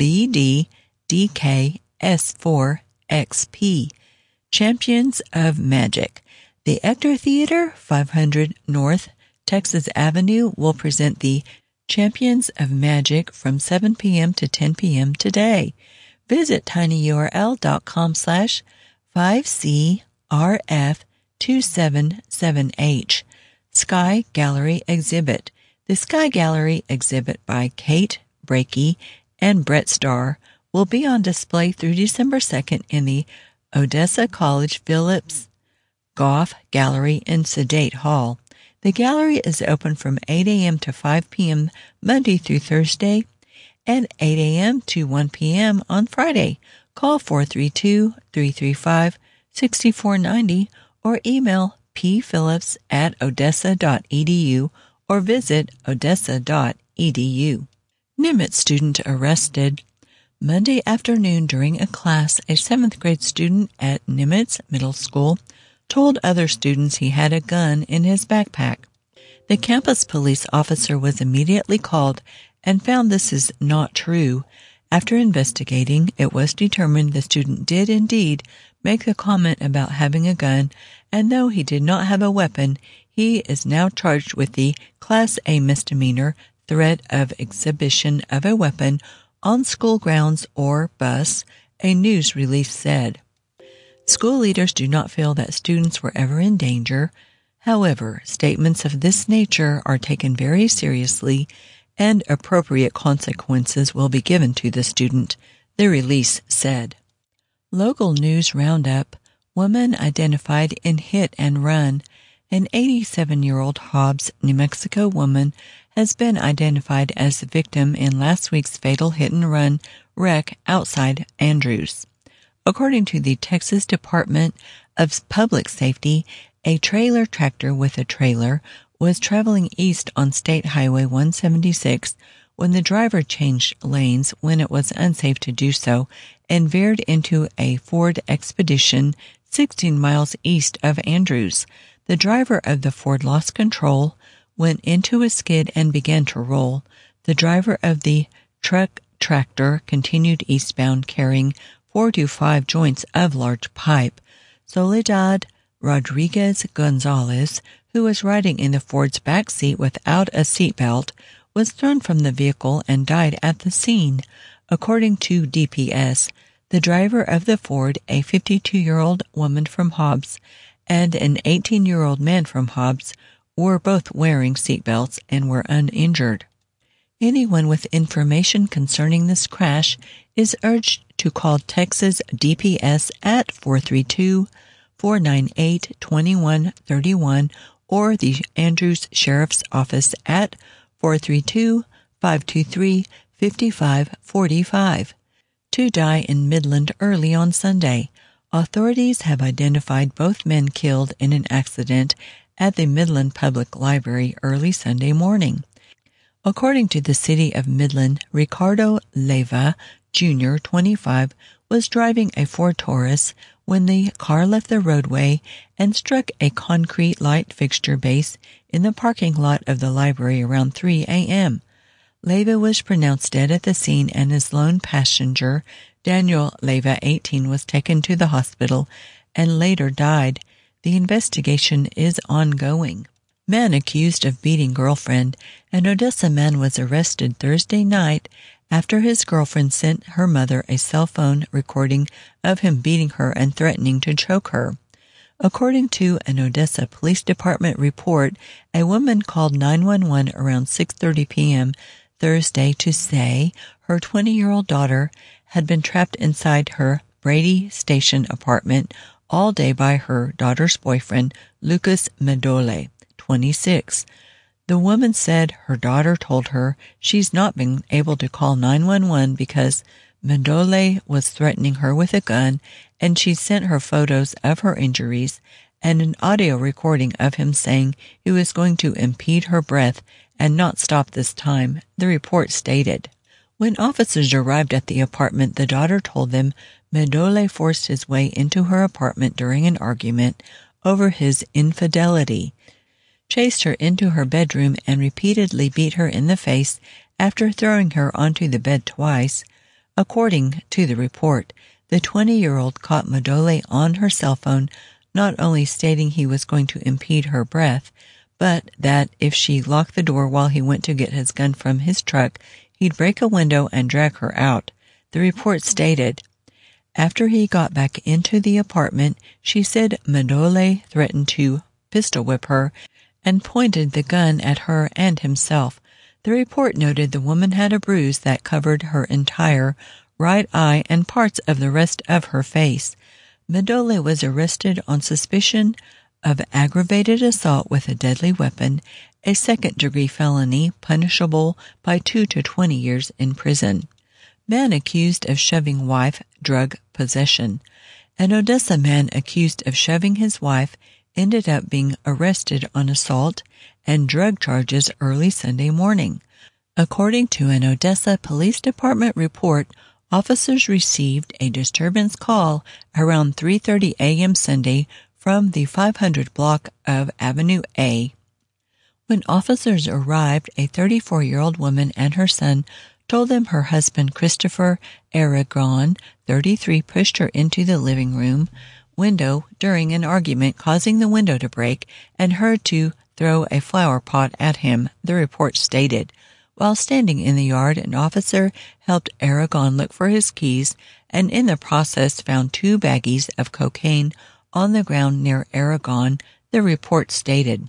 bddk S four X P. Champions of Magic. The Ector Theater, five hundred North Texas Avenue, will present the Champions of Magic from seven p.m. to ten p.m. today. Visit tinyurl.com slash 5CRF277H. Sky Gallery Exhibit. The Sky Gallery exhibit by Kate Brakey and Brett Starr will be on display through December second in the Odessa College Phillips Goff Gallery in Sedate Hall. The gallery is open from eight a.m. to five p.m. Monday through Thursday and eight a.m. to one p.m. on Friday. Call four three two, three three five, six four nine zero or email pphillips at odessa dot e d u or visit odessa dot e d u. Nimitz student arrested. Monday afternoon during a class, a seventh grade student at Nimitz Middle School told other students he had a gun in his backpack. The campus police officer was immediately called and found this is not true. After investigating, it was determined the student did indeed make the comment about having a gun, and though he did not have a weapon, he is now charged with the Class A misdemeanor threat of exhibition of a weapon on school grounds or bus, a news release said. School leaders do not feel that students were ever in danger. However, statements of this nature are taken very seriously and appropriate consequences will be given to the student, the release said. Local news roundup: woman identified in hit and run. An eighty-seven-year-old Hobbs, New Mexico woman has been identified as the victim in last week's fatal hit-and-run wreck outside Andrews. According to the Texas Department of Public Safety, a trailer tractor with a trailer was traveling east on State Highway one seventy-six when the driver changed lanes when it was unsafe to do so and veered into a Ford Expedition sixteen miles east of Andrews. The driver of the Ford lost control, went into a skid, and began to roll. The driver of the truck tractor continued eastbound carrying four to five joints of large pipe. Soledad Rodriguez Gonzalez, who was riding in the Ford's back seat without a seatbelt, was thrown from the vehicle and died at the scene. According to D P S, the driver of the Ford, a fifty-two-year-old woman from Hobbs, and an eighteen-year-old man from Hobbs were both wearing seatbelts and were uninjured. Anyone with information concerning this crash is urged to call Texas D P S at four three two, four nine eight, two one three one or the Andrews Sheriff's Office at four three two, five two three, five five four five. Two die in Midland early on Sunday. Authorities have identified both men killed in an accident at the Midland Public Library early Sunday morning. According to the City of Midland, Ricardo Leyva, Junior, twenty-five, was driving a Ford Taurus when the car left the roadway and struck a concrete light fixture base in the parking lot of the library around three a.m. Leyva was pronounced dead at the scene, and his lone passenger, Daniel Leyva, eighteen, was taken to the hospital and later died. The investigation is ongoing. Man accused of beating girlfriend. An Odessa man was arrested Thursday night after his girlfriend sent her mother a cell phone recording of him beating her and threatening to choke her. According to an Odessa Police Department report, a woman called nine one one around six thirty p.m. Thursday to say her twenty-year-old daughter had been trapped inside her Brady Station apartment all day by her daughter's boyfriend, Lucas Medole, twenty-six. The woman said her daughter told her she's not been able to call nine one one because Medole was threatening her with a gun, and she sent her photos of her injuries and an audio recording of him saying he was going to impede her breath and not stop this time, the report stated. When officers arrived at the apartment, the daughter told them Medole forced his way into her apartment during an argument over his infidelity, chased her into her bedroom, and repeatedly beat her in the face after throwing her onto the bed twice. According to the report, the twenty-year-old caught Medole on her cell phone, not only stating he was going to impede her breath, but that if she locked the door while he went to get his gun from his truck, he'd break a window and drag her out. The report stated, after he got back into the apartment, she said Medole threatened to pistol whip her and pointed the gun at her and himself. The report noted the woman had a bruise that covered her entire right eye and parts of the rest of her face. Medole was arrested on suspicion of aggravated assault with a deadly weapon, a second-degree felony punishable by two to twenty years in prison. Man accused of shoving wife, drug possession. An Odessa man accused of shoving his wife ended up being arrested on assault and drug charges early Sunday morning. According to an Odessa Police Department report, officers received a disturbance call around three thirty a.m. Sunday from the five hundred block of Avenue A. When officers arrived, a thirty-four-year-old woman and her son told them her husband, Christopher Aragon, thirty-three, pushed her into the living room window during an argument, causing the window to break, and her to throw a flower pot at him, the report stated. While standing in the yard, an officer helped Aragon look for his keys and in the process found two baggies of cocaine on the ground near Aragon, the report stated.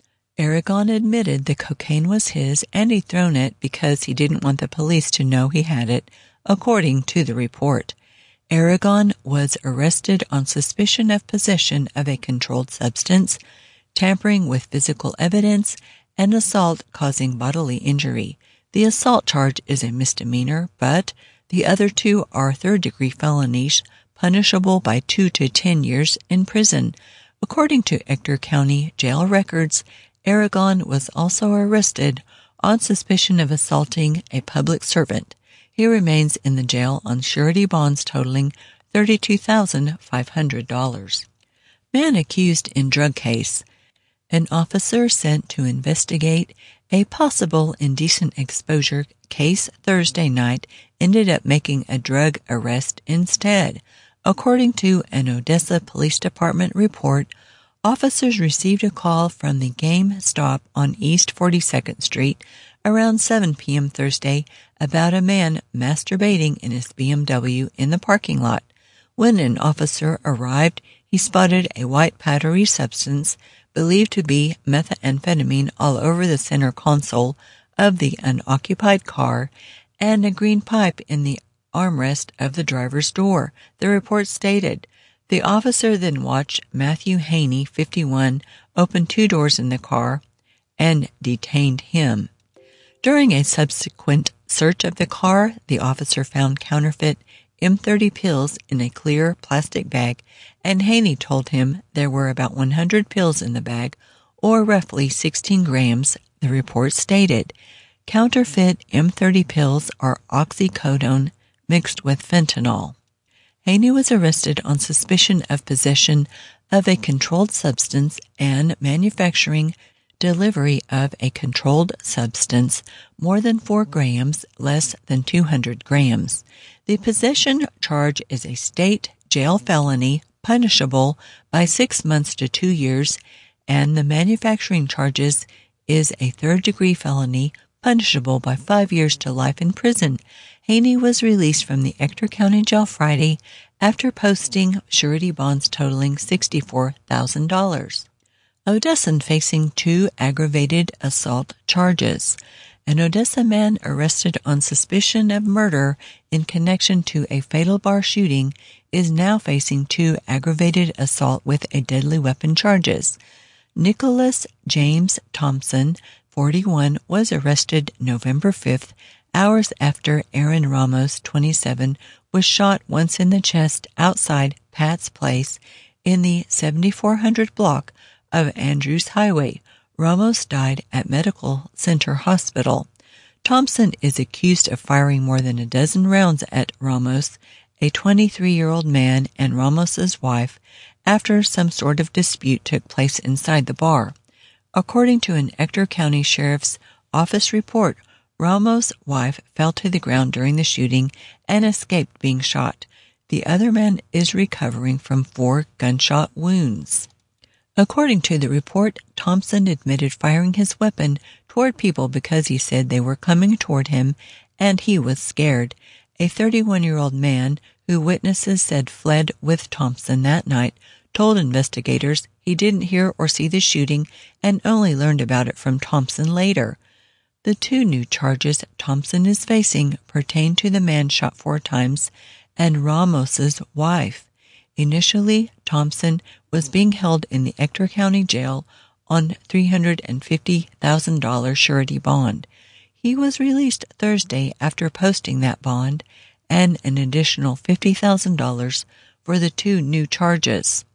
Aragon admitted the cocaine was his and he'd thrown it because he didn't want the police to know he had it, according to the report. Aragon was arrested on suspicion of possession of a controlled substance, tampering with physical evidence, and assault causing bodily injury. The assault charge is a misdemeanor, but the other two are third-degree felonies, punishable by two to ten years in prison. According to Ector County jail records, Aragon was also arrested on suspicion of assaulting a public servant. He remains in the jail on surety bonds totaling thirty-two thousand five hundred dollars. Man accused in drug case. An officer sent to investigate a possible indecent exposure case Thursday night ended up making a drug arrest instead. According to an Odessa Police Department report, officers received a call from the GameStop on East forty-second Street around seven p.m. Thursday about a man masturbating in his B M W in the parking lot. When an officer arrived, he spotted a white powdery substance believed to be methamphetamine all over the center console of the unoccupied car and a green pipe in the armrest of the driver's door, the report stated. The officer then watched Matthew Haney, fifty-one, open two doors in the car and detained him. During a subsequent search of the car, the officer found counterfeit M thirty pills in a clear plastic bag, and Haney told him there were about one hundred pills in the bag, or roughly sixteen grams, the report stated. Counterfeit M thirty pills are oxycodone mixed with fentanyl. Haney was arrested on suspicion of possession of a controlled substance and manufacturing delivery of a controlled substance more than four grams, less than two hundred grams. The possession charge is a state jail felony punishable by six months to two years, and the manufacturing charges is a third-degree felony punishable by five years to life in prison. Haney was released from the Ector County Jail Friday after posting surety bonds totaling sixty-four thousand dollars. Odessan facing two aggravated assault charges. An Odessa man arrested on suspicion of murder in connection to a fatal bar shooting is now facing two aggravated assault with a deadly weapon charges. Nicholas James Thompson, forty-one, was arrested November fifth, hours after Aaron Ramos, twenty-seven, was shot once in the chest outside Pat's Place in the seventy-four hundred block of Andrews Highway. Ramos died at Medical Center Hospital. Thompson is accused of firing more than a dozen rounds at Ramos, a twenty-three-year-old man, and Ramos's wife after some sort of dispute took place inside the bar. According to an Ector County Sheriff's Office report, Ramos' wife fell to the ground during the shooting and escaped being shot. The other man is recovering from four gunshot wounds. According to the report, Thompson admitted firing his weapon toward people because he said they were coming toward him and he was scared. A thirty-one-year-old man who witnesses said fled with Thompson that night told investigators he didn't hear or see the shooting and only learned about it from Thompson later. The two new charges Thompson is facing pertain to the man shot four times and Ramos's wife. Initially, Thompson was being held in the Ector County Jail on three hundred fifty thousand dollars surety bond. He was released Thursday after posting that bond and an additional fifty thousand dollars for the two new charges.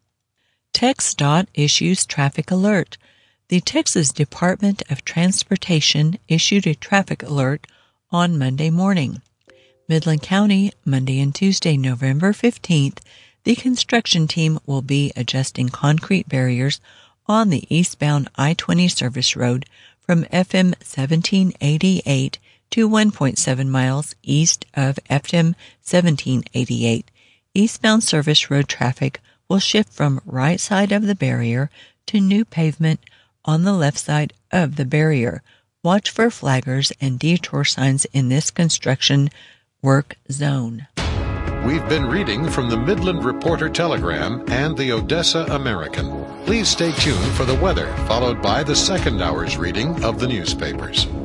TxDOT issues traffic alert. The Texas Department of Transportation issued a traffic alert on Monday morning. Midland County, Monday and Tuesday, November fifteenth, the construction team will be adjusting concrete barriers on the eastbound I twenty service road from F M seventeen eighty-eight to one point seven miles east of F M seventeen eighty-eight. Eastbound service road traffic will shift from right side of the barrier to new pavement on the left side of the barrier. Watch for flaggers and detour signs in this construction work zone. We've been reading from the Midland Reporter Telegram and the Odessa American. Please stay tuned for the weather, followed by the second hour's reading of the newspapers.